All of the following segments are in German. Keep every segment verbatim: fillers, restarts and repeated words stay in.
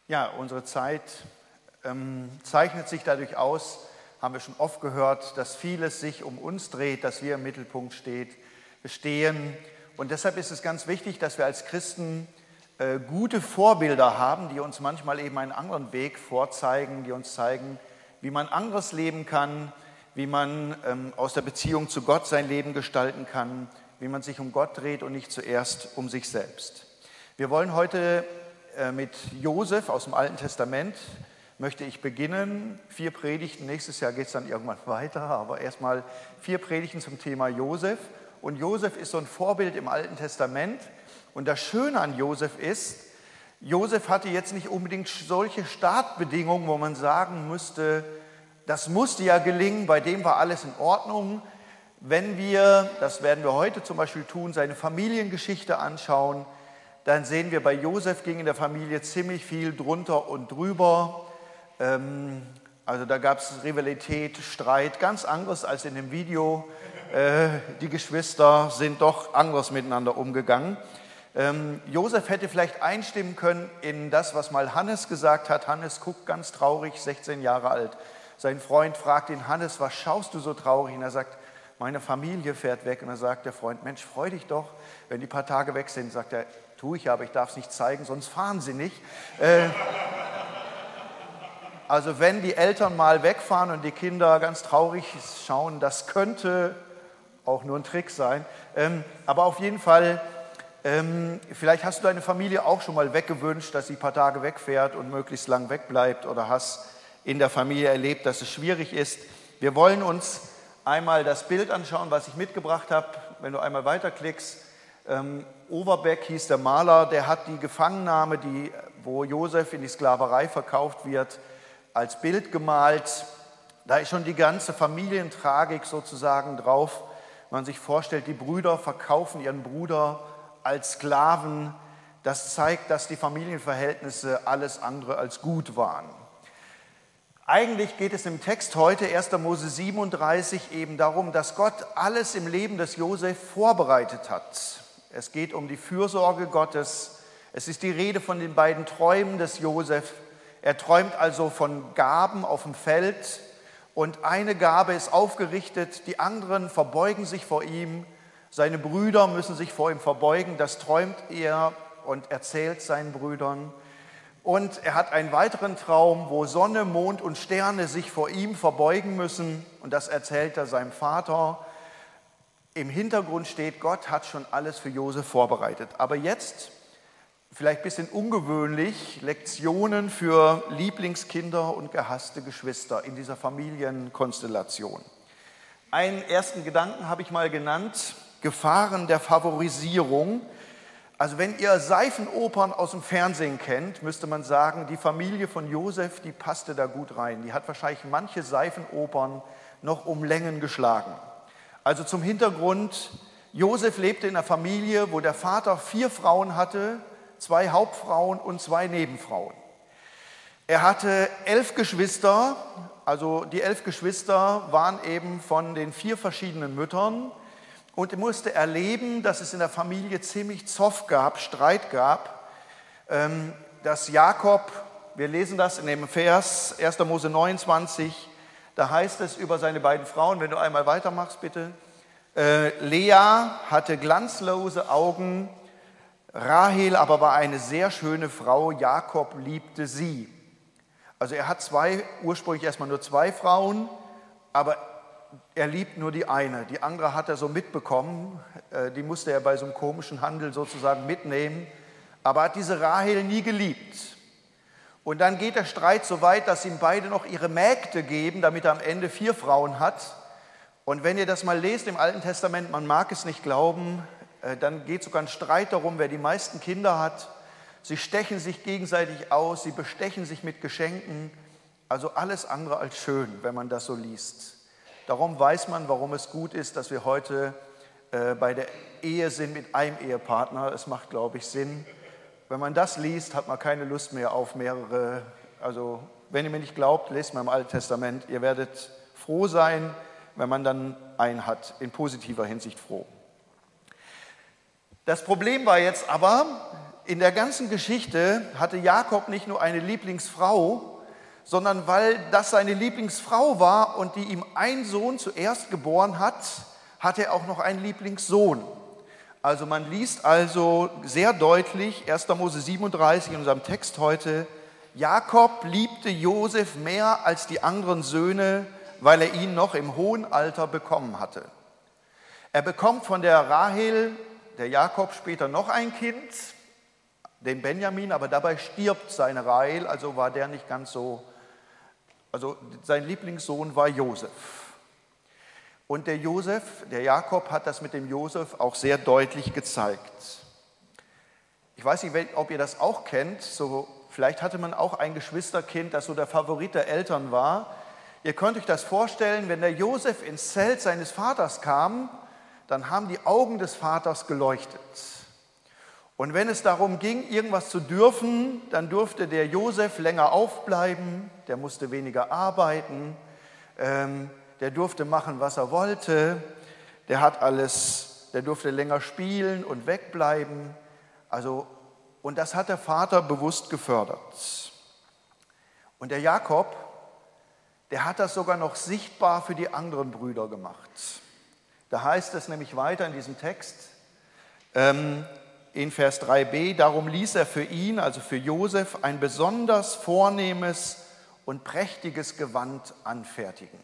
Ja, unsere Zeit ähm, zeichnet sich dadurch aus, haben wir schon oft gehört, dass vieles sich um uns dreht, dass wir im Mittelpunkt steht, stehen. Und deshalb ist es ganz wichtig, dass wir als Christen äh, gute Vorbilder haben, die uns manchmal eben einen anderen Weg vorzeigen, die uns zeigen, wie man anderes leben kann, wie man ähm, aus der Beziehung zu Gott sein Leben gestalten kann, wie man sich um Gott dreht und nicht zuerst um sich selbst. Wir wollen heute äh, mit Josef aus dem Alten Testament, möchte ich beginnen. Vier Predigten, nächstes Jahr geht es dann irgendwann weiter, aber erstmal vier Predigten zum Thema Josef. Und Josef ist so ein Vorbild im Alten Testament. Und das Schöne an Josef ist, Josef hatte jetzt nicht unbedingt solche Startbedingungen, wo man sagen müsste, das musste ja gelingen, bei dem war alles in Ordnung. Wenn wir, das werden wir heute zum Beispiel tun, seine Familiengeschichte anschauen, dann sehen wir, bei Josef ging in der Familie ziemlich viel drunter und drüber. Ähm, also da gab es Rivalität, Streit, ganz anderes als in dem Video. Äh, die Geschwister sind doch anders miteinander umgegangen. Ähm, Josef hätte vielleicht einstimmen können in das, was mal Hannes gesagt hat. Hannes guckt ganz traurig, sechzehn Jahre alt. Sein Freund fragt ihn, Hannes, was schaust du so traurig? Und er sagt, meine Familie fährt weg. Und dann sagt der Freund, Mensch, freu dich doch, wenn die paar Tage weg sind. Sagt er, tue ich, aber ich darf es nicht zeigen, sonst fahren sie nicht. Äh, also wenn die Eltern mal wegfahren und die Kinder ganz traurig schauen, das könnte auch nur ein Trick sein. Ähm, aber auf jeden Fall, ähm, vielleicht hast du deine Familie auch schon mal weggewünscht, dass sie ein paar Tage wegfährt und möglichst lang wegbleibt, oder hast in der Familie erlebt, dass es schwierig ist. Wir wollen uns einmal das Bild anschauen, was ich mitgebracht habe. Wenn du einmal weiterklickst, ähm, Overbeck hieß der Maler, der hat die Gefangennahme, die, wo Josef in die Sklaverei verkauft wird, als Bild gemalt. Da ist schon die ganze Familientragik sozusagen drauf. Wenn man sich vorstellt, die Brüder verkaufen ihren Bruder als Sklaven. Das zeigt, dass die Familienverhältnisse alles andere als gut waren. Eigentlich geht es im Text heute, erster Mose siebenunddreißig, eben darum, dass Gott alles im Leben des Josef vorbereitet hat. Es geht um die Fürsorge Gottes. Es ist die Rede von den beiden Träumen des Josef. Er träumt also von Gaben auf dem Feld und eine Gabe ist aufgerichtet, die anderen verbeugen sich vor ihm. Seine Brüder müssen sich vor ihm verbeugen, das träumt er und erzählt seinen Brüdern. Und er hat einen weiteren Traum, wo Sonne, Mond und Sterne sich vor ihm verbeugen müssen. Und das erzählt er seinem Vater. Im Hintergrund steht, Gott hat schon alles für Josef vorbereitet. Aber jetzt, vielleicht ein bisschen ungewöhnlich, Lektionen für Lieblingskinder und gehasste Geschwister in dieser Familienkonstellation. Einen ersten Gedanken habe ich mal genannt, Gefahren der Favorisierung. Also wenn ihr Seifenopern aus dem Fernsehen kennt, müsste man sagen, die Familie von Josef, die passte da gut rein. Die hat wahrscheinlich manche Seifenopern noch um Längen geschlagen. Also zum Hintergrund, Josef lebte in einer Familie, wo der Vater vier Frauen hatte, zwei Hauptfrauen und zwei Nebenfrauen. Er hatte elf Geschwister, also die elf Geschwister waren eben von den vier verschiedenen Müttern. Und er musste erleben, dass es in der Familie ziemlich Zoff gab, Streit gab, dass Jakob, wir lesen das in dem Vers erster Mose neunundzwanzig, da heißt es über seine beiden Frauen, wenn du einmal weitermachst bitte, Lea hatte glanzlose Augen, Rahel aber war eine sehr schöne Frau, Jakob liebte sie. Also er hat zwei, ursprünglich erstmal nur zwei Frauen, aber er liebt nur die eine. Die andere hat er so mitbekommen, die musste er bei so einem komischen Handel sozusagen mitnehmen, aber hat diese Rahel nie geliebt. Und dann geht der Streit so weit, dass ihm beide noch ihre Mägde geben, damit er am Ende vier Frauen hat. Und wenn ihr das mal lest im Alten Testament, man mag es nicht glauben, dann geht sogar ein Streit darum, wer die meisten Kinder hat. Sie stechen sich gegenseitig aus, sie bestechen sich mit Geschenken. Also alles andere als schön, wenn man das so liest. Darum weiß man, warum es gut ist, dass wir heute äh, bei der Ehe sind mit einem Ehepartner. Es macht, glaube ich, Sinn. Wenn man das liest, hat man keine Lust mehr auf mehrere. Also, wenn ihr mir nicht glaubt, lest mal im Alten Testament. Ihr werdet froh sein, wenn man dann einen hat, in positiver Hinsicht froh. Das Problem war jetzt aber, in der ganzen Geschichte hatte Jakob nicht nur eine Lieblingsfrau, sondern weil das seine Lieblingsfrau war und die ihm einen Sohn zuerst geboren hat, hat er auch noch einen Lieblingssohn. Also man liest also sehr deutlich, erster Mose siebenunddreißig in unserem Text heute, Jakob liebte Josef mehr als die anderen Söhne, weil er ihn noch im hohen Alter bekommen hatte. Er bekommt von der Rahel, der Jakob, später noch ein Kind, den Benjamin, aber dabei stirbt seine Rahel, also war der nicht ganz so, also sein Lieblingssohn war Josef. Und der Josef, der Jakob, hat das mit dem Josef auch sehr deutlich gezeigt. Ich weiß nicht, ob ihr das auch kennt, so, vielleicht hatte man auch ein Geschwisterkind, das so der Favorit der Eltern war. Ihr könnt euch das vorstellen, wenn der Josef ins Zelt seines Vaters kam, dann haben die Augen des Vaters geleuchtet. Und wenn es darum ging, irgendwas zu dürfen, dann durfte der Josef länger aufbleiben, der musste weniger arbeiten, ähm, der durfte machen, was er wollte, der hat alles, der durfte länger spielen und wegbleiben. Also, und das hat der Vater bewusst gefördert. Und der Jakob, der hat das sogar noch sichtbar für die anderen Brüder gemacht. Da heißt es nämlich weiter in diesem Text, ähm, in Vers drei b, darum ließ er für ihn, also für Josef, ein besonders vornehmes und prächtiges Gewand anfertigen.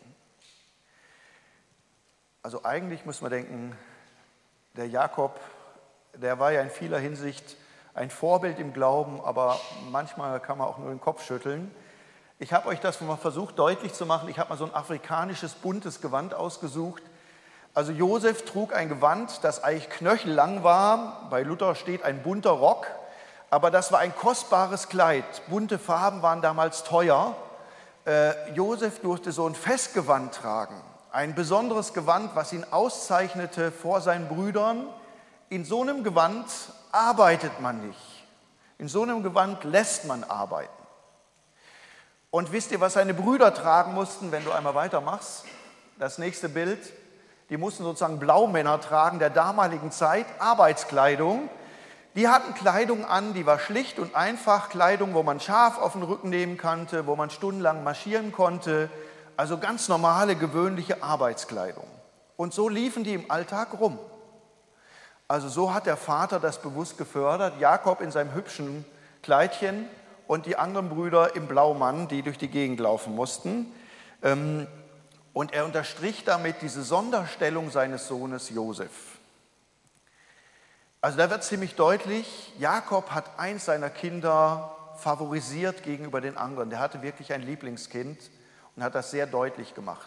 Also eigentlich muss man denken, der Jakob, der war ja in vieler Hinsicht ein Vorbild im Glauben, aber manchmal kann man auch nur den Kopf schütteln. Ich habe euch das mal versucht deutlich zu machen, ich habe mal so ein afrikanisches buntes Gewand ausgesucht. Also Josef trug ein Gewand, das eigentlich knöchellang war, bei Luther steht ein bunter Rock, aber das war ein kostbares Kleid, bunte Farben waren damals teuer. Äh, Josef durfte so ein Festgewand tragen, ein besonderes Gewand, was ihn auszeichnete vor seinen Brüdern. In so einem Gewand arbeitet man nicht, in so einem Gewand lässt man arbeiten. Und wisst ihr, was seine Brüder tragen mussten, wenn du einmal weitermachst? Das nächste Bild. Die mussten sozusagen Blaumänner tragen der damaligen Zeit, Arbeitskleidung. Die hatten Kleidung an, die war schlicht und einfach, Kleidung, wo man Schaf auf den Rücken nehmen konnte, wo man stundenlang marschieren konnte. Also ganz normale, gewöhnliche Arbeitskleidung. Und so liefen die im Alltag rum. Also so hat der Vater das bewusst gefördert. Jakob in seinem hübschen Kleidchen und die anderen Brüder im Blaumann, die durch die Gegend laufen mussten. Und er unterstrich damit diese Sonderstellung seines Sohnes Josef. Also da wird ziemlich deutlich, Jakob hat eins seiner Kinder favorisiert gegenüber den anderen. Der hatte wirklich ein Lieblingskind und hat das sehr deutlich gemacht.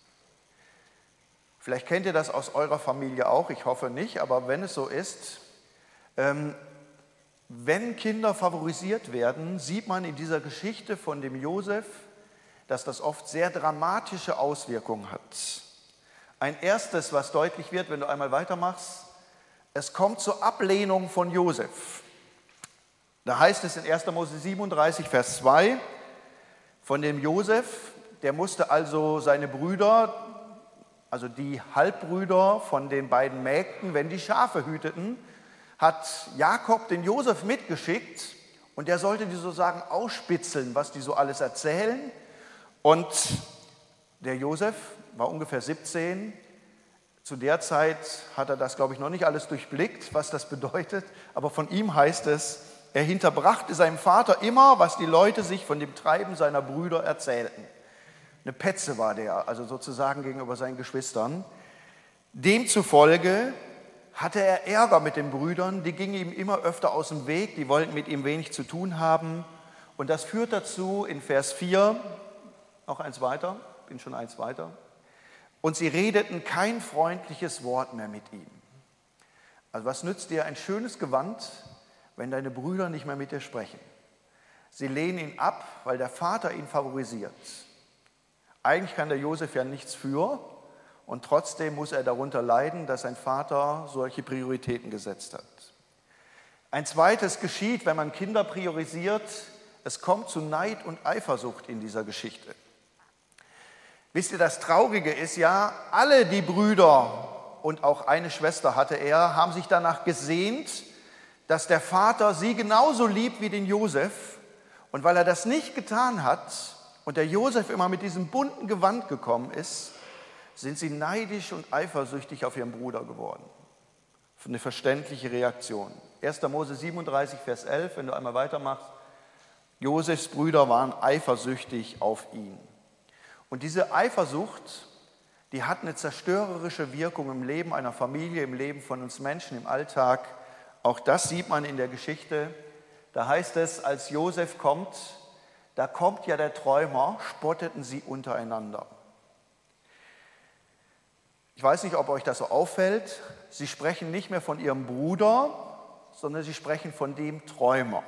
Vielleicht kennt ihr das aus eurer Familie auch, ich hoffe nicht, aber wenn es so ist, ähm, wenn Kinder favorisiert werden, sieht man in dieser Geschichte von dem Josef, dass das oft sehr dramatische Auswirkungen hat. Ein erstes, was deutlich wird, wenn du einmal weitermachst, es kommt zur Ablehnung von Josef. Da heißt es in erster Mose siebenunddreißig, Vers zwei, von dem Josef, der musste also seine Brüder, also die Halbbrüder von den beiden Mägden, wenn die Schafe hüteten, hat Jakob den Josef mitgeschickt und der sollte die sozusagen ausspitzeln, was die so alles erzählen. Und der Josef war ungefähr siebzehn. Zu der Zeit hat er das, glaube ich, noch nicht alles durchblickt, was das bedeutet. Aber von ihm heißt es, er hinterbrachte seinem Vater immer, was die Leute sich von dem Treiben seiner Brüder erzählten. Eine Petze war der, also sozusagen gegenüber seinen Geschwistern. Demzufolge hatte er Ärger mit den Brüdern, die gingen ihm immer öfter aus dem Weg, die wollten mit ihm wenig zu tun haben. Und das führt dazu in Vers vier, noch eins weiter, bin schon eins weiter. Und sie redeten kein freundliches Wort mehr mit ihm. Also was nützt dir ein schönes Gewand, wenn deine Brüder nicht mehr mit dir sprechen? Sie lehnen ihn ab, weil der Vater ihn favorisiert. Eigentlich kann der Josef ja nichts für und trotzdem muss er darunter leiden, dass sein Vater solche Prioritäten gesetzt hat. Ein zweites geschieht, wenn man Kinder priorisiert, es kommt zu Neid und Eifersucht in dieser Geschichte. Wisst ihr, das Traurige ist ja, alle die Brüder und auch eine Schwester hatte er, haben sich danach gesehnt, dass der Vater sie genauso liebt wie den Josef. Und weil er das nicht getan hat und der Josef immer mit diesem bunten Gewand gekommen ist, sind sie neidisch und eifersüchtig auf ihren Bruder geworden. Eine verständliche Reaktion. erster Mose siebenunddreißig, Vers elf, wenn du einmal weitermachst. Josefs Brüder waren eifersüchtig auf ihn. Und diese Eifersucht, die hat eine zerstörerische Wirkung im Leben einer Familie, im Leben von uns Menschen, im Alltag. Auch das sieht man in der Geschichte. Da heißt es, als Josef kommt, da kommt ja der Träumer, spotteten sie untereinander. Ich weiß nicht, ob euch das so auffällt. Sie sprechen nicht mehr von ihrem Bruder, sondern sie sprechen von dem Träumer.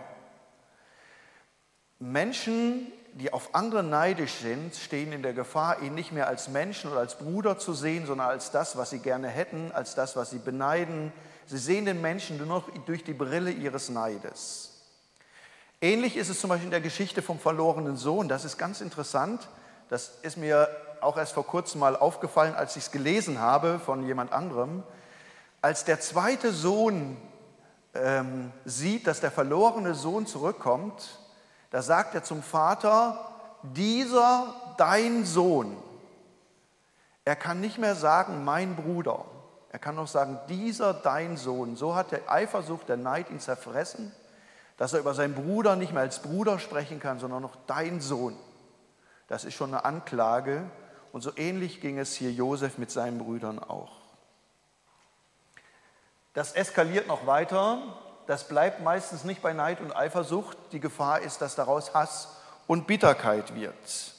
Menschen, die auf andere neidisch sind, stehen in der Gefahr, ihn nicht mehr als Menschen oder als Bruder zu sehen, sondern als das, was sie gerne hätten, als das, was sie beneiden. Sie sehen den Menschen nur noch durch die Brille ihres Neides. Ähnlich ist es zum Beispiel in der Geschichte vom verlorenen Sohn. Das ist ganz interessant. Das ist mir auch erst vor kurzem mal aufgefallen, als ich es gelesen habe von jemand anderem. Als der zweite Sohn ähm, sieht, dass der verlorene Sohn zurückkommt, da sagt er zum Vater, dieser dein Sohn. Er kann nicht mehr sagen, mein Bruder. Er kann noch sagen, dieser dein Sohn. So hat der Eifersucht, der Neid ihn zerfressen, dass er über seinen Bruder nicht mehr als Bruder sprechen kann, sondern noch dein Sohn. Das ist schon eine Anklage. Und so ähnlich ging es hier Josef mit seinen Brüdern auch. Das eskaliert noch weiter. Das bleibt meistens nicht bei Neid und Eifersucht. Die Gefahr ist, dass daraus Hass und Bitterkeit wird.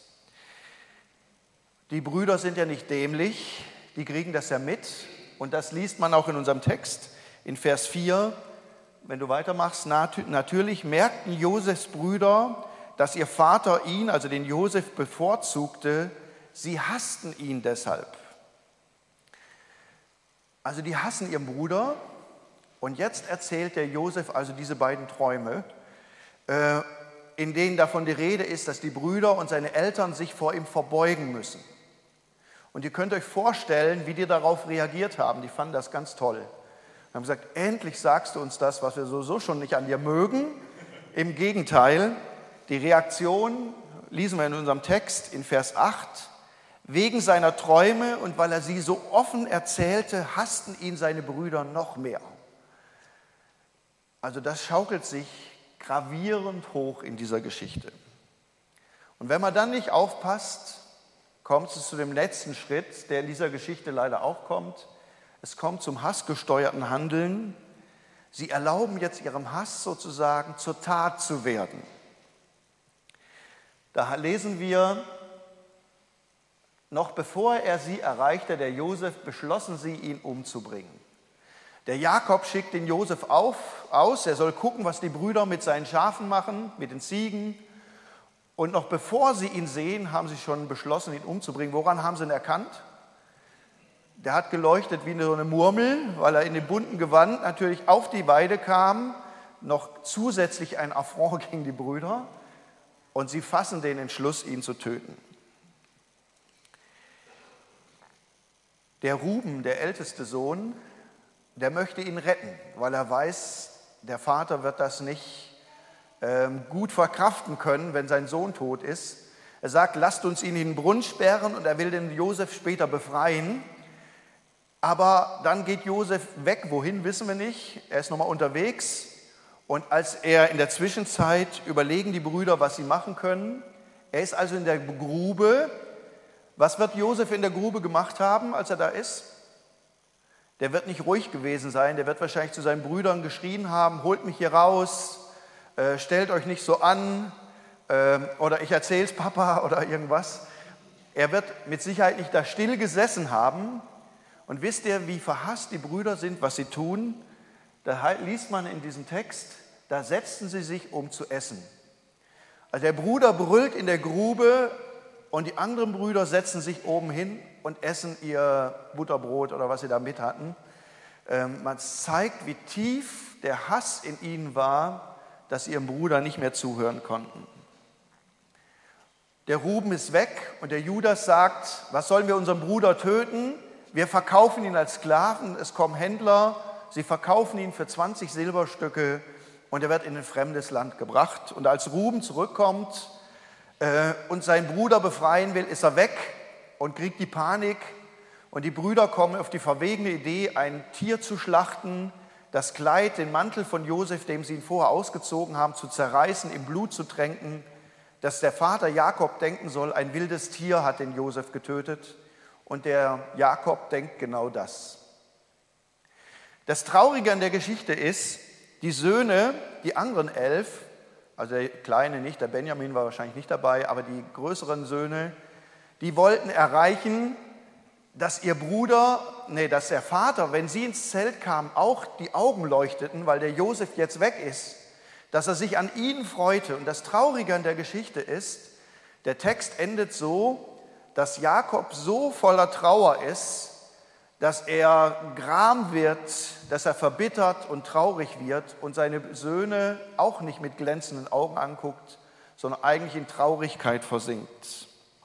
Die Brüder sind ja nicht dämlich, die kriegen das ja mit. Und das liest man auch in unserem Text in Vers vier. Wenn du weitermachst, natürlich merkten Josefs Brüder, dass ihr Vater ihn, also den Josef, bevorzugte. Sie hassten ihn deshalb. Also die hassen ihren Bruder. Und jetzt erzählt der Josef also diese beiden Träume, in denen davon die Rede ist, dass die Brüder und seine Eltern sich vor ihm verbeugen müssen. Und ihr könnt euch vorstellen, wie die darauf reagiert haben. Die fanden das ganz toll. Die haben gesagt, endlich sagst du uns das, was wir sowieso schon nicht an dir mögen. Im Gegenteil, die Reaktion lesen wir in unserem Text in Vers acht. Wegen seiner Träume und weil er sie so offen erzählte, hassten ihn seine Brüder noch mehr. Also das schaukelt sich gravierend hoch in dieser Geschichte. Und wenn man dann nicht aufpasst, kommt es zu dem letzten Schritt, der in dieser Geschichte leider auch kommt. Es kommt zum hassgesteuerten Handeln. Sie erlauben jetzt ihrem Hass sozusagen zur Tat zu werden. Da lesen wir, noch bevor er sie erreichte, der Josef, beschlossen sie, ihn umzubringen. Der Jakob schickt den Josef auf, aus, er soll gucken, was die Brüder mit seinen Schafen machen, mit den Ziegen. Und noch bevor sie ihn sehen, haben sie schon beschlossen, ihn umzubringen. Woran haben sie ihn erkannt? Der hat geleuchtet wie so eine Murmel, weil er in dem bunten Gewand natürlich auf die Weide kam, noch zusätzlich ein Affront gegen die Brüder. Und sie fassen den Entschluss, ihn zu töten. Der Ruben, der älteste Sohn, der möchte ihn retten, weil er weiß, der Vater wird das nicht ähm, gut verkraften können, wenn sein Sohn tot ist. Er sagt, lasst uns ihn in den Brunnen sperren und er will den Josef später befreien. Aber dann geht Josef weg, wohin, wissen wir nicht. Er ist nochmal unterwegs und als er in der Zwischenzeit überlegen die Brüder, was sie machen können. Er ist also in der Grube. Was wird Josef in der Grube gemacht haben, als er da ist? Der wird nicht ruhig gewesen sein, der wird wahrscheinlich zu seinen Brüdern geschrien haben, holt mich hier raus, äh, stellt euch nicht so an äh, oder ich erzähl's Papa oder irgendwas. Er wird mit Sicherheit nicht da still gesessen haben. Und wisst ihr, wie verhasst die Brüder sind, was sie tun? Da liest man in diesem Text, da setzten sie sich, um zu essen. Also der Bruder brüllt in der Grube und die anderen Brüder setzen sich oben hin und essen ihr Butterbrot oder was sie da mit hatten. Ähm, man zeigt, wie tief der Hass in ihnen war, dass sie ihrem Bruder nicht mehr zuhören konnten. Der Ruben ist weg und der Judas sagt, was sollen wir unseren Bruder töten? Wir verkaufen ihn als Sklaven, es kommen Händler, sie verkaufen ihn für zwanzig Silberstücke und er wird in ein fremdes Land gebracht. Und als Ruben zurückkommt äh, und seinen Bruder befreien will, ist er weg und kriegt die Panik. Und die Brüder kommen auf die verwegene Idee, ein Tier zu schlachten, das Kleid, den Mantel von Josef, dem sie ihn vorher ausgezogen haben, zu zerreißen, im Blut zu tränken, dass der Vater Jakob denken soll, ein wildes Tier hat den Josef getötet. Und der Jakob denkt genau das. Das Traurige an der Geschichte ist, die Söhne, die anderen elf, also der Kleine nicht, der Benjamin war wahrscheinlich nicht dabei, aber die größeren Söhne, die wollten erreichen, dass ihr Bruder, nee, dass der Vater, wenn sie ins Zelt kamen, auch die Augen leuchteten, weil der Josef jetzt weg ist, dass er sich an ihnen freute. Und das Traurige an der Geschichte ist, der Text endet so, dass Jakob so voller Trauer ist, dass er gram wird, dass er verbittert und traurig wird und seine Söhne auch nicht mit glänzenden Augen anguckt, sondern eigentlich in Traurigkeit versinkt.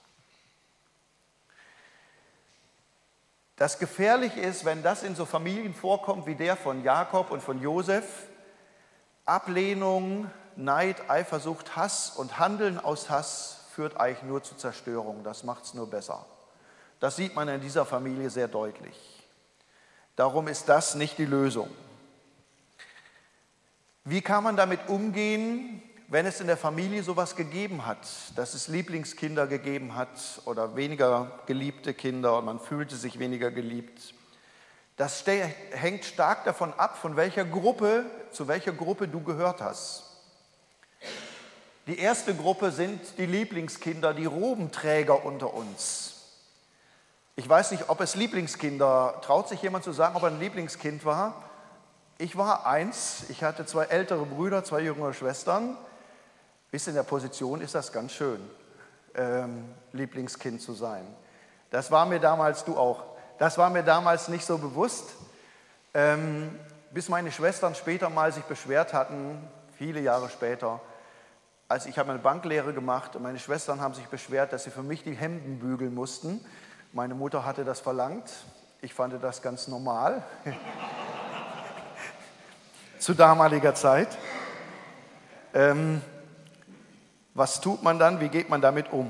Das gefährlich ist, wenn das in so Familien vorkommt wie der von Jakob und von Josef, Ablehnung, Neid, Eifersucht, Hass und Handeln aus Hass führt eigentlich nur zu Zerstörung. Das macht es nur besser. Das sieht man in dieser Familie sehr deutlich. Darum ist das nicht die Lösung. Wie kann man damit umgehen, wenn es in der Familie sowas gegeben hat, dass es Lieblingskinder gegeben hat oder weniger geliebte Kinder und man fühlte sich weniger geliebt? Das hängt stark davon ab, von welcher Gruppe, zu welcher Gruppe du gehört hast. Die erste Gruppe sind die Lieblingskinder, die Robenträger unter uns. Ich weiß nicht, ob es Lieblingskinder, traut sich jemand zu sagen, ob er ein Lieblingskind war? Ich war eins, ich hatte zwei ältere Brüder, zwei jüngere Schwestern. Bis in der Position ist das ganz schön, ähm, Lieblingskind zu sein. Das war mir damals, du auch, das war mir damals nicht so bewusst, ähm, bis meine Schwestern später mal sich beschwert hatten, viele Jahre später, als ich habe eine Banklehre gemacht und meine Schwestern haben sich beschwert, dass sie für mich die Hemden bügeln mussten. Meine Mutter hatte das verlangt, ich fand das ganz normal, zu damaliger Zeit. Ähm, Was tut man dann? Wie geht man damit um?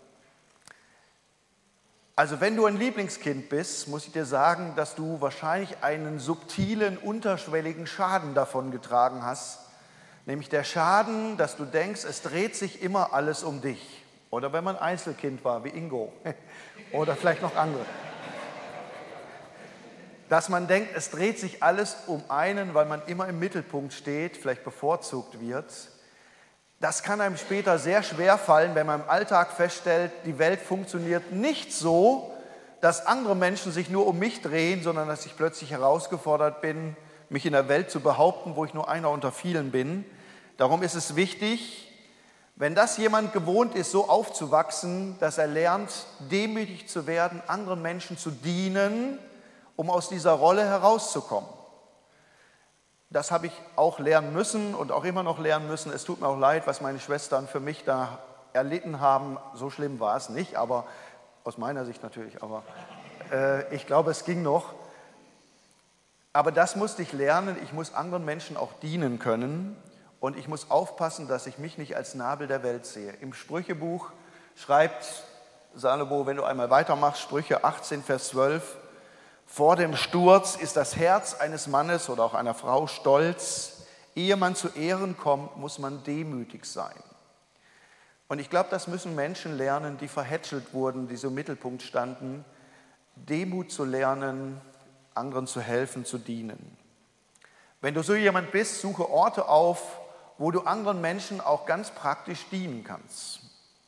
Also wenn du ein Lieblingskind bist, muss ich dir sagen, dass du wahrscheinlich einen subtilen, unterschwelligen Schaden davon getragen hast. Nämlich der Schaden, dass du denkst, es dreht sich immer alles um dich. Oder wenn man Einzelkind war, wie Ingo. Oder vielleicht noch andere. Dass man denkt, es dreht sich alles um einen, weil man immer im Mittelpunkt steht, vielleicht bevorzugt wird. Das kann einem später sehr schwer fallen, wenn man im Alltag feststellt, die Welt funktioniert nicht so, dass andere Menschen sich nur um mich drehen, sondern dass ich plötzlich herausgefordert bin, mich in der Welt zu behaupten, wo ich nur einer unter vielen bin. Darum ist es wichtig, wenn das jemand gewohnt ist, so aufzuwachsen, dass er lernt, demütig zu werden, anderen Menschen zu dienen, um aus dieser Rolle herauszukommen. Das habe ich auch lernen müssen und auch immer noch lernen müssen. Es tut mir auch leid, was meine Schwestern für mich da erlitten haben. So schlimm war es nicht, aber aus meiner Sicht natürlich. Aber äh, ich glaube, es ging noch. Aber das musste ich lernen. Ich muss anderen Menschen auch dienen können und ich muss aufpassen, dass ich mich nicht als Nabel der Welt sehe. Im Sprüchebuch schreibt Salomo, wenn du einmal weitermachst, Sprüche achtzehn, Vers zwölf, vor dem Sturz ist das Herz eines Mannes oder auch einer Frau stolz. Ehe man zu Ehren kommt, muss man demütig sein. Und ich glaube, das müssen Menschen lernen, die verhätschelt wurden, die so im Mittelpunkt standen. Demut zu lernen, anderen zu helfen, zu dienen. Wenn du so jemand bist, suche Orte auf, wo du anderen Menschen auch ganz praktisch dienen kannst.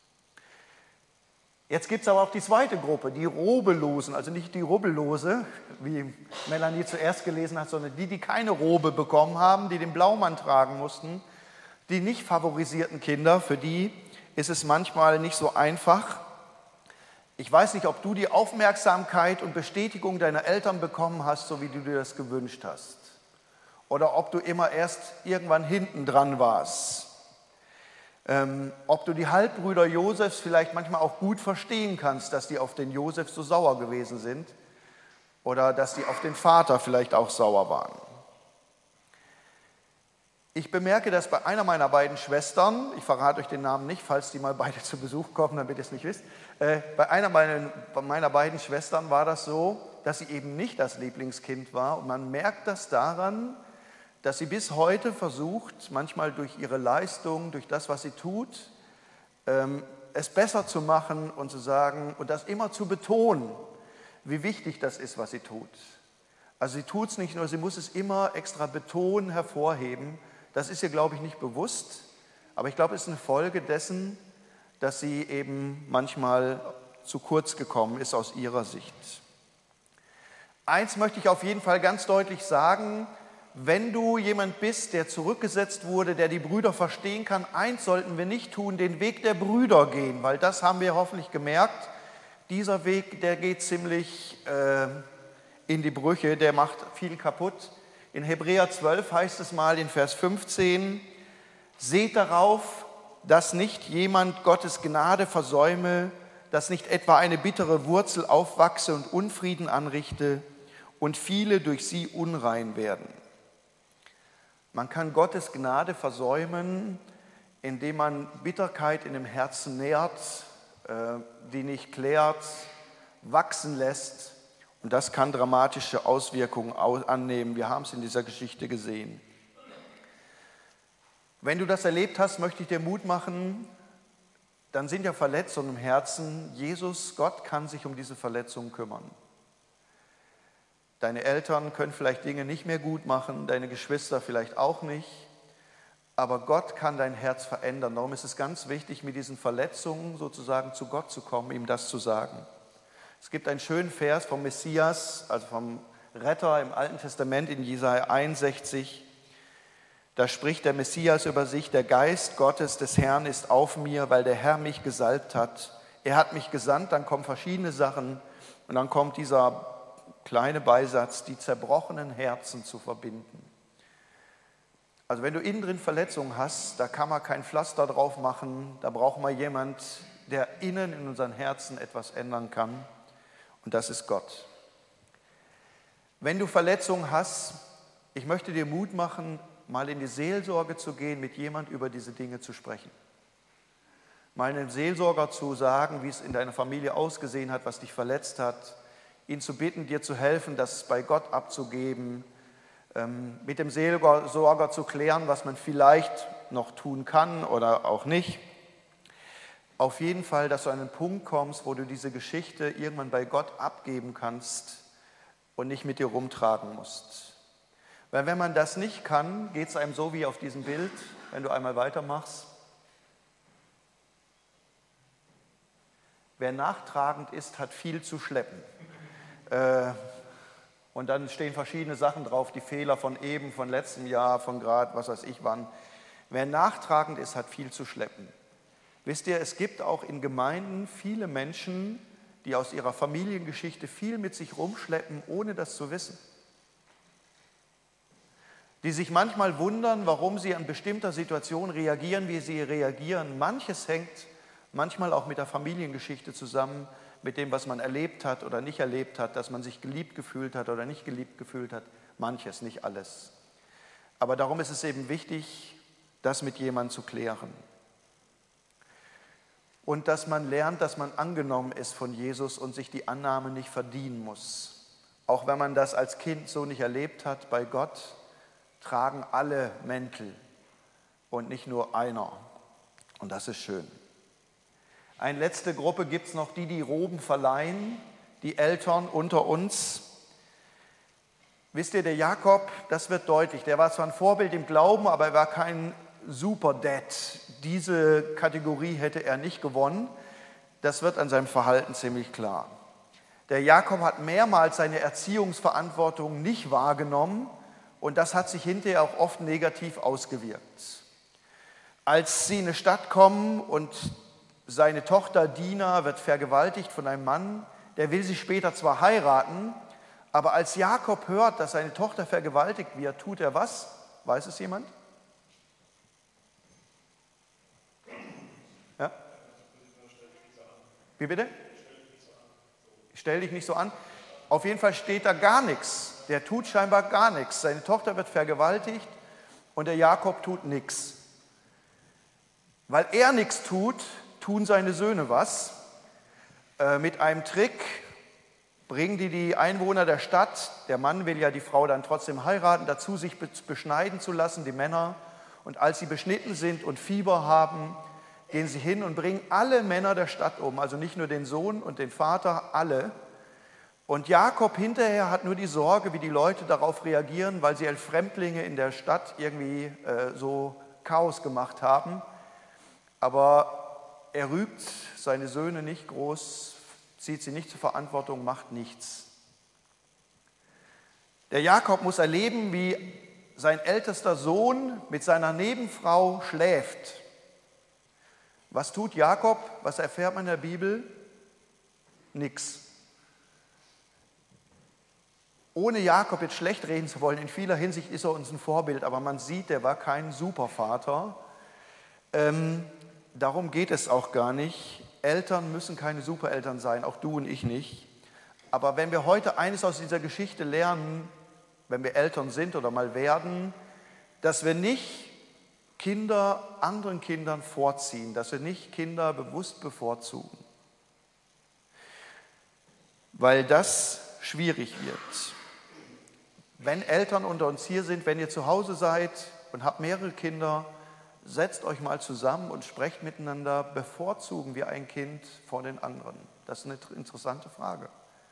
Jetzt gibt es aber auch die zweite Gruppe, die Robelosen, also nicht die Rubbellose, wie Melanie zuerst gelesen hat, sondern die, die keine Robe bekommen haben, die den Blaumann tragen mussten, die nicht favorisierten Kinder, für die ist es manchmal nicht so einfach. Ich weiß nicht, ob du die Aufmerksamkeit und Bestätigung deiner Eltern bekommen hast, so wie du dir das gewünscht hast. Oder ob du immer erst irgendwann hinten dran warst. Ähm, ob du die Halbbrüder Josefs vielleicht manchmal auch gut verstehen kannst, dass die auf den Josef so sauer gewesen sind oder dass die auf den Vater vielleicht auch sauer waren. Ich bemerke, dass bei einer meiner beiden Schwestern, ich verrate euch den Namen nicht, falls die mal beide zu Besuch kommen, damit ihr es nicht wisst, äh, bei einer meiner, meiner beiden Schwestern war das so, dass sie eben nicht das Lieblingskind war. Und man merkt das daran, dass sie bis heute versucht, manchmal durch ihre Leistung, durch das, was sie tut, ähm, es besser zu machen und zu sagen und das immer zu betonen, wie wichtig das ist, was sie tut. Also sie tut es nicht nur, sie muss es immer extra betonen, hervorheben. Das ist ihr, glaube ich, nicht bewusst, aber ich glaube, es ist eine Folge dessen, dass sie eben manchmal zu kurz gekommen ist aus ihrer Sicht. Eins möchte ich auf jeden Fall ganz deutlich sagen: Wenn du jemand bist, der zurückgesetzt wurde, der die Brüder verstehen kann, eins sollten wir nicht tun, den Weg der Brüder gehen, weil das haben wir hoffentlich gemerkt. Dieser Weg, der geht ziemlich äh, in die Brüche, der macht viel kaputt. In Hebräer zwölf heißt es mal in Vers fünfzehn, seht darauf, dass nicht jemand Gottes Gnade versäume, dass nicht etwa eine bittere Wurzel aufwachse und Unfrieden anrichte und viele durch sie unrein werden. Man kann Gottes Gnade versäumen, indem man Bitterkeit in dem Herzen nährt, die nicht klärt, wachsen lässt. Und das kann dramatische Auswirkungen annehmen. Wir haben es in dieser Geschichte gesehen. Wenn du das erlebt hast, möchte ich dir Mut machen, dann sind ja Verletzungen im Herzen. Jesus, Gott kann sich um diese Verletzungen kümmern. Deine Eltern können vielleicht Dinge nicht mehr gut machen, deine Geschwister vielleicht auch nicht. Aber Gott kann dein Herz verändern. Darum ist es ganz wichtig, mit diesen Verletzungen sozusagen zu Gott zu kommen, ihm das zu sagen. Es gibt einen schönen Vers vom Messias, also vom Retter im Alten Testament in Jesaja einundsechzig. Da spricht der Messias über sich: Der Geist Gottes des Herrn ist auf mir, weil der Herr mich gesalbt hat. Er hat mich gesandt, dann kommen verschiedene Sachen und dann kommt dieser kleine Beisatz: die zerbrochenen Herzen zu verbinden. Also wenn du innen drin Verletzungen hast, da kann man kein Pflaster drauf machen, da braucht man jemand, der innen in unseren Herzen etwas ändern kann. Und das ist Gott. Wenn du Verletzungen hast, ich möchte dir Mut machen, mal in die Seelsorge zu gehen, mit jemand über diese Dinge zu sprechen. Mal einem Seelsorger zu sagen, wie es in deiner Familie ausgesehen hat, was dich verletzt hat, ihn zu bitten, dir zu helfen, das bei Gott abzugeben, ähm, mit dem Seelsorger zu klären, was man vielleicht noch tun kann oder auch nicht. Auf jeden Fall, dass du an einen Punkt kommst, wo du diese Geschichte irgendwann bei Gott abgeben kannst und nicht mit dir rumtragen musst. Weil wenn man das nicht kann, geht es einem so wie auf diesem Bild, wenn du einmal weitermachst. Wer nachtragend ist, hat viel zu schleppen. Äh, und dann stehen verschiedene Sachen drauf, die Fehler von eben, von letztem Jahr, von gerade, was weiß ich wann. Wer nachtragend ist, hat viel zu schleppen. Wisst ihr, es gibt auch in Gemeinden viele Menschen, die aus ihrer Familiengeschichte viel mit sich rumschleppen, ohne das zu wissen. Die sich manchmal wundern, warum sie an bestimmter Situation reagieren, wie sie reagieren. Manches hängt manchmal auch mit der Familiengeschichte zusammen, mit dem, was man erlebt hat oder nicht erlebt hat, dass man sich geliebt gefühlt hat oder nicht geliebt gefühlt hat. Manches, nicht alles. Aber darum ist es eben wichtig, das mit jemandem zu klären. Und dass man lernt, dass man angenommen ist von Jesus und sich die Annahme nicht verdienen muss. Auch wenn man das als Kind so nicht erlebt hat, bei Gott tragen alle Mäntel und nicht nur einer. Und das ist schön. Eine letzte Gruppe gibt es noch, die die Roben verleihen, die Eltern unter uns. Wisst ihr, der Jakob, das wird deutlich, der war zwar ein Vorbild im Glauben, aber er war kein Super-Dad. Diese Kategorie hätte er nicht gewonnen. Das wird an seinem Verhalten ziemlich klar. Der Jakob hat mehrmals seine Erziehungsverantwortung nicht wahrgenommen und das hat sich hinterher auch oft negativ ausgewirkt. Als sie in eine Stadt kommen und seine Tochter Dina wird vergewaltigt von einem Mann, der will sie später zwar heiraten, aber als Jakob hört, dass seine Tochter vergewaltigt wird, tut er was? Weiß es jemand? Ja? Wie bitte? Stell dich nicht so an. Auf jeden Fall steht da gar nichts. Der tut scheinbar gar nichts. Seine Tochter wird vergewaltigt und der Jakob tut nichts. Weil er nichts tut, tun seine Söhne was. Äh, mit einem Trick bringen die die Einwohner der Stadt, der Mann will ja die Frau dann trotzdem heiraten, dazu sich beschneiden zu lassen, die Männer. Und als sie beschnitten sind und Fieber haben, gehen sie hin und bringen alle Männer der Stadt um, also nicht nur den Sohn und den Vater, alle. Und Jakob hinterher hat nur die Sorge, wie die Leute darauf reagieren, weil sie als Fremdlinge in der Stadt irgendwie äh, so Chaos gemacht haben. Aber er rügt seine Söhne nicht groß, zieht sie nicht zur Verantwortung, macht nichts. Der Jakob muss erleben, wie sein ältester Sohn mit seiner Nebenfrau schläft. Was tut Jakob? Was erfährt man in der Bibel? Nix. Ohne Jakob jetzt schlecht reden zu wollen, in vieler Hinsicht ist er uns ein Vorbild, aber man sieht, der war kein Supervater. Ähm, darum geht es auch gar nicht. Eltern müssen keine Supereltern sein, auch du und ich nicht. Aber wenn wir heute eines aus dieser Geschichte lernen, wenn wir Eltern sind oder mal werden, dass wir nicht Kinder anderen Kindern vorziehen, dass wir nicht Kinder bewusst bevorzugen, weil das schwierig wird. Wenn Eltern unter uns hier sind, wenn ihr zu Hause seid und habt mehrere Kinder, setzt euch mal zusammen und sprecht miteinander, bevorzugen wir ein Kind vor den anderen? Das ist eine interessante Frage.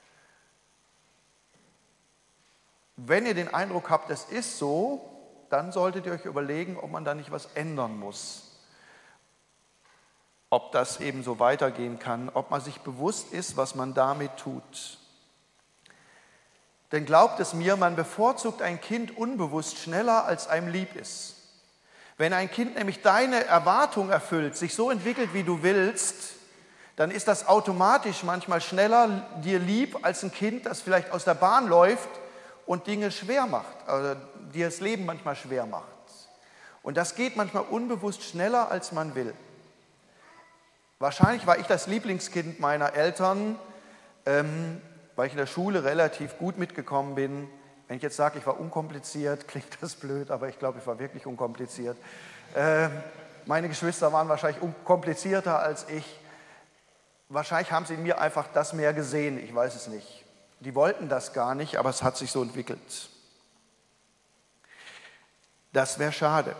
Wenn ihr den Eindruck habt, es ist so, dann solltet ihr euch überlegen, ob man da nicht was ändern muss. Ob das eben so weitergehen kann, ob man sich bewusst ist, was man damit tut. Denn glaubt es mir, man bevorzugt ein Kind unbewusst schneller, als einem lieb ist. Wenn ein Kind nämlich deine Erwartung erfüllt, sich so entwickelt, wie du willst, dann ist das automatisch manchmal schneller dir lieb als ein Kind, das vielleicht aus der Bahn läuft und Dinge schwer macht, also dir das Leben manchmal schwer macht. Und das geht manchmal unbewusst schneller, als man will. Wahrscheinlich war ich das Lieblingskind meiner Eltern, ähm, weil ich in der Schule relativ gut mitgekommen bin. Wenn ich jetzt sage, ich war unkompliziert, klingt das blöd, aber ich glaube, ich war wirklich unkompliziert. Äh, meine Geschwister waren wahrscheinlich unkomplizierter als ich. Wahrscheinlich haben sie in mir einfach das mehr gesehen, ich weiß es nicht. Die wollten das gar nicht, aber es hat sich so entwickelt. Das wäre schade.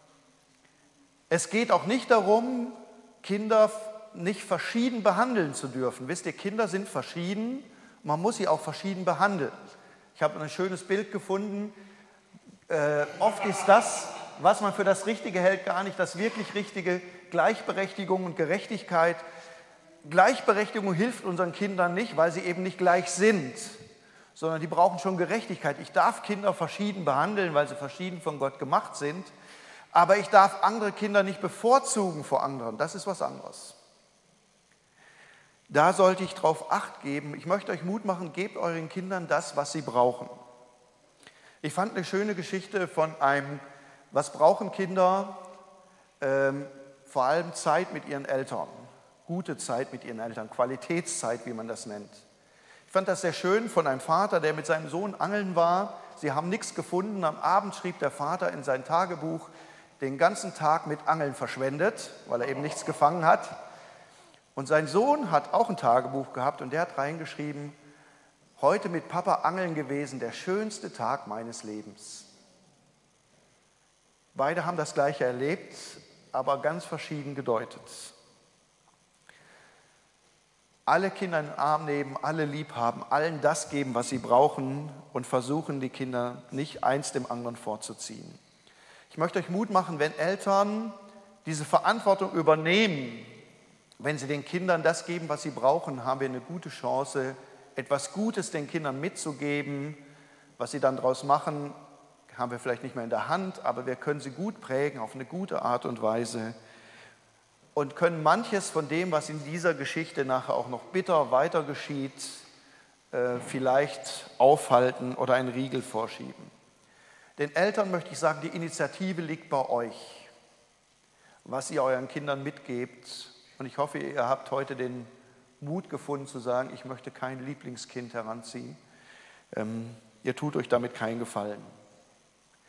Es geht auch nicht darum, Kinder nicht verschieden behandeln zu dürfen. Wisst ihr, Kinder sind verschieden, man muss sie auch verschieden behandeln. Ich habe ein schönes Bild gefunden. Äh, oft ist das, was man für das Richtige hält, gar nicht das wirklich Richtige. Gleichberechtigung und Gerechtigkeit. Gleichberechtigung hilft unseren Kindern nicht, weil sie eben nicht gleich sind, sondern die brauchen schon Gerechtigkeit. Ich darf Kinder verschieden behandeln, weil sie verschieden von Gott gemacht sind, aber ich darf andere Kinder nicht bevorzugen vor anderen. Das ist was anderes. Da sollte ich drauf Acht geben. Ich möchte euch Mut machen, gebt euren Kindern das, was sie brauchen. Ich fand eine schöne Geschichte von einem, was brauchen Kinder? Ähm, vor allem Zeit mit ihren Eltern. Gute Zeit mit ihren Eltern, Qualitätszeit, wie man das nennt. Ich fand das sehr schön von einem Vater, der mit seinem Sohn angeln war. Sie haben nichts gefunden. Am Abend schrieb der Vater in sein Tagebuch, den ganzen Tag mit Angeln verschwendet, weil er eben nichts gefangen hat. Und sein Sohn hat auch ein Tagebuch gehabt und der hat reingeschrieben, heute mit Papa angeln gewesen, der schönste Tag meines Lebens. Beide haben das Gleiche erlebt, aber ganz verschieden gedeutet. Alle Kinder in den Arm nehmen, alle lieb haben, allen das geben, was sie brauchen und versuchen, die Kinder nicht eins dem anderen vorzuziehen. Ich möchte euch Mut machen, wenn Eltern diese Verantwortung übernehmen, wenn sie den Kindern das geben, was sie brauchen, haben wir eine gute Chance, etwas Gutes den Kindern mitzugeben. Was sie dann daraus machen, haben wir vielleicht nicht mehr in der Hand, aber wir können sie gut prägen auf eine gute Art und Weise und können manches von dem, was in dieser Geschichte nachher auch noch bitter weiter geschieht, vielleicht aufhalten oder einen Riegel vorschieben. Den Eltern möchte ich sagen, die Initiative liegt bei euch, was ihr euren Kindern mitgebt. Und ich hoffe, ihr habt heute den Mut gefunden zu sagen, ich möchte kein Lieblingskind heranziehen. Ähm, ihr tut euch damit keinen Gefallen.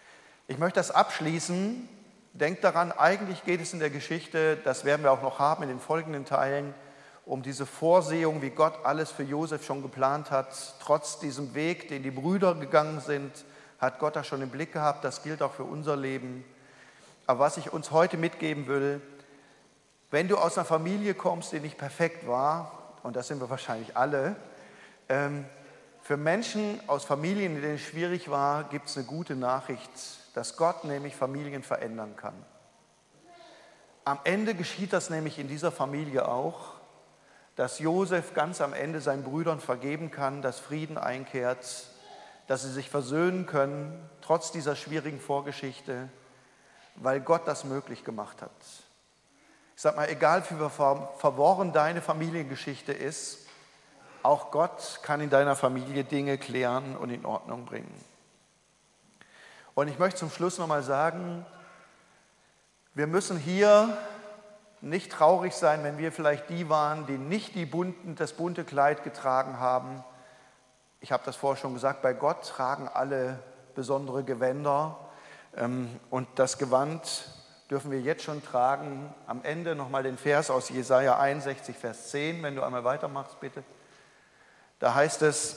Ich möchte das abschließen. Denkt daran, eigentlich geht es in der Geschichte, das werden wir auch noch haben in den folgenden Teilen, um diese Vorsehung, wie Gott alles für Josef schon geplant hat. Trotz diesem Weg, den die Brüder gegangen sind, hat Gott das schon im Blick gehabt. Das gilt auch für unser Leben. Aber was ich uns heute mitgeben will, wenn du aus einer Familie kommst, die nicht perfekt war, und das sind wir wahrscheinlich alle, ähm, für Menschen aus Familien, in denen es schwierig war, gibt es eine gute Nachricht, dass Gott nämlich Familien verändern kann. Am Ende geschieht das nämlich in dieser Familie auch, dass Josef ganz am Ende seinen Brüdern vergeben kann, dass Frieden einkehrt, dass sie sich versöhnen können, trotz dieser schwierigen Vorgeschichte, weil Gott das möglich gemacht hat. Ich sage mal, egal wie verworren deine Familiengeschichte ist, auch Gott kann in deiner Familie Dinge klären und in Ordnung bringen. Und ich möchte zum Schluss nochmal sagen, wir müssen hier nicht traurig sein, wenn wir vielleicht die waren, die nicht die bunten, das bunte Kleid getragen haben. Ich habe das vorher schon gesagt, bei Gott tragen alle besondere Gewänder. Und das Gewand dürfen wir jetzt schon tragen. Am Ende nochmal den Vers aus Jesaja einundsechzig, Vers zehn, wenn du einmal weitermachst, bitte. Da heißt es: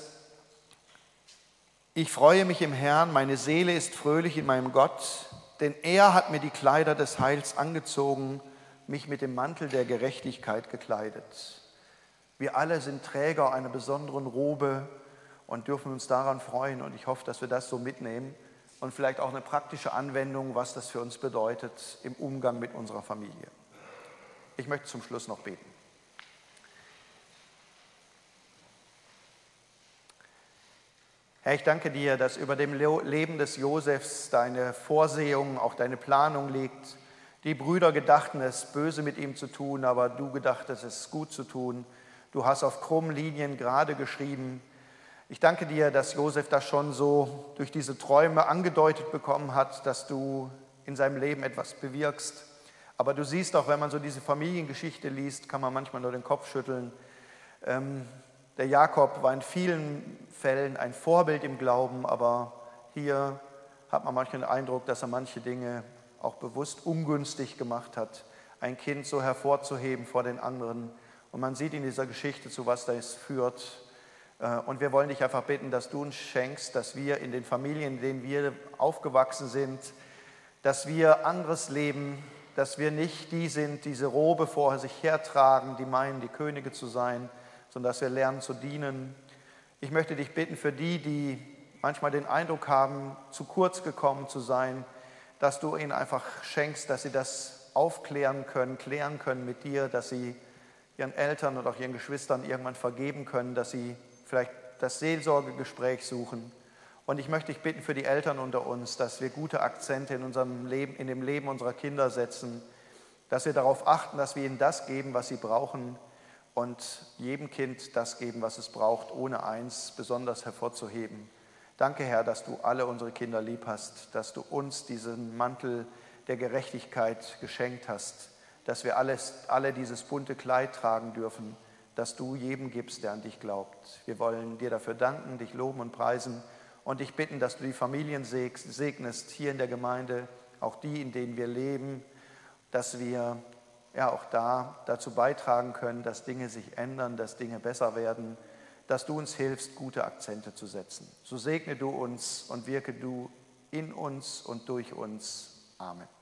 Ich freue mich im Herrn, meine Seele ist fröhlich in meinem Gott, denn er hat mir die Kleider des Heils angezogen, mich mit dem Mantel der Gerechtigkeit gekleidet. Wir alle sind Träger einer besonderen Robe und dürfen uns daran freuen. Und ich hoffe, dass wir das so mitnehmen und vielleicht auch eine praktische Anwendung, was das für uns bedeutet im Umgang mit unserer Familie. Ich möchte zum Schluss noch beten. Herr, ich danke dir, dass über dem Leben des Josefs deine Vorsehung, auch deine Planung liegt. Die Brüder gedachten es, böse mit ihm zu tun, aber du gedachtest es, gut zu tun. Du hast auf krummen Linien gerade geschrieben. Ich danke dir, dass Josef das schon so durch diese Träume angedeutet bekommen hat, dass du in seinem Leben etwas bewirkst. Aber du siehst auch, wenn man so diese Familiengeschichte liest, kann man manchmal nur den Kopf schütteln. Ähm, der Jakob war in vielen Fällen ein Vorbild im Glauben, aber hier hat man manchmal den Eindruck, dass er manche Dinge auch bewusst ungünstig gemacht hat, ein Kind so hervorzuheben vor den anderen. Und man sieht in dieser Geschichte, zu was das führt. Und wir wollen dich einfach bitten, dass du uns schenkst, dass wir in den Familien, in denen wir aufgewachsen sind, dass wir anderes leben, dass wir nicht die sind, diese Robe vor sich hertragen, die meinen, die Könige zu sein, sondern dass wir lernen zu dienen. Ich möchte dich bitten für die, die manchmal den Eindruck haben, zu kurz gekommen zu sein, dass du ihnen einfach schenkst, dass sie das aufklären können, klären können mit dir, dass sie ihren Eltern oder auch ihren Geschwistern irgendwann vergeben können, dass sie vielleicht das Seelsorgegespräch suchen. Und ich möchte dich bitten für die Eltern unter uns, dass wir gute Akzente in unserem Leben, in dem Leben unserer Kinder setzen, dass wir darauf achten, dass wir ihnen das geben, was sie brauchen und jedem Kind das geben, was es braucht, ohne eins besonders hervorzuheben. Danke, Herr, dass du alle unsere Kinder lieb hast, dass du uns diesen Mantel der Gerechtigkeit geschenkt hast, dass wir alles, alle dieses bunte Kleid tragen dürfen, das du jedem gibst, der an dich glaubt. Wir wollen dir dafür danken, dich loben und preisen und dich bitten, dass du die Familien segnest hier in der Gemeinde, auch die, in denen wir leben, dass wir ja auch da dazu beitragen können, dass Dinge sich ändern, dass Dinge besser werden, dass du uns hilfst, gute Akzente zu setzen. So segne du uns und wirke du in uns und durch uns. Amen.